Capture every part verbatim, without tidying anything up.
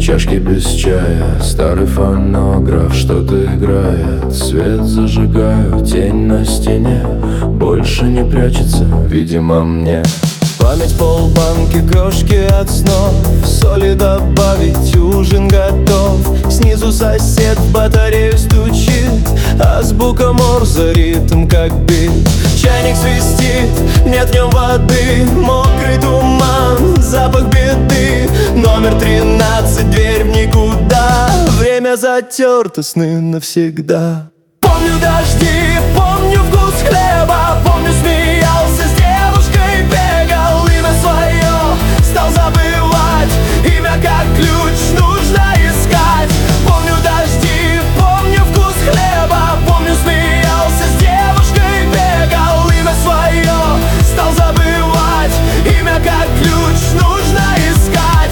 чашки без чая, старый фонограф что-то играет. Свет зажигаю, тень на стене больше не прячется, видимо, мне. Память полбанки, крошки от снов, соли добавить, ужин готов. Снизу сосед в батарею стучит, азбука Морзе, ритм как бит. Чайник свистит, нет в нем воды, мокрый туман, запах беды. Номер тринадцать, дверь в никуда, время затерто, сны навсегда. Помню дожди, помню вкус хлеба, помню смеялся с девушкой, бегал, имя свое стал забывать, имя как ключ нужно искать. Помню дожди, помню вкус хлеба, помню смеялся с девушкой, бегал, имя свое стал забывать, имя как ключ нужно искать.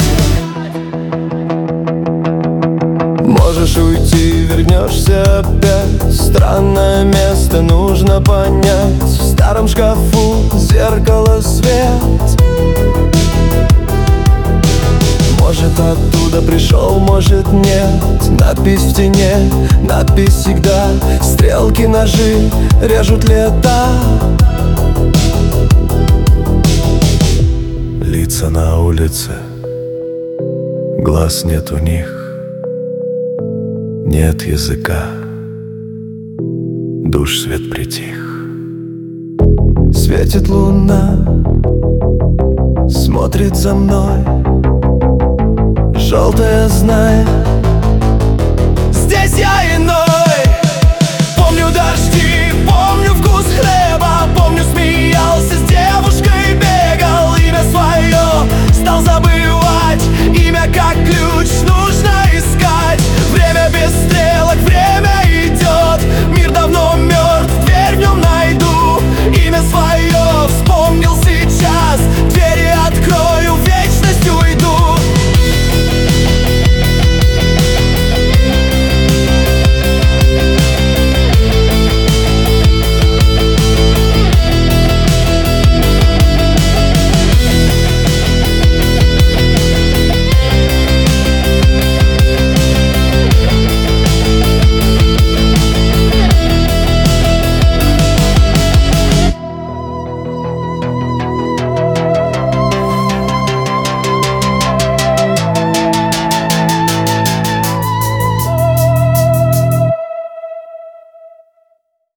Можешь уйти, вернешься опять, странное место нужно понять. В старом шкафу зеркало свет, может оттуда пришел, может нет. Надпись в тени, надпись всегда. Стрелки, ножи режут лета. Лица на улице, глаз нет у них, нет языка, душ свет притих. Светит луна, смотрит за мной, желтая знает, здесь я иной. Помню дожди, помню вкус хлеба, помню смеялся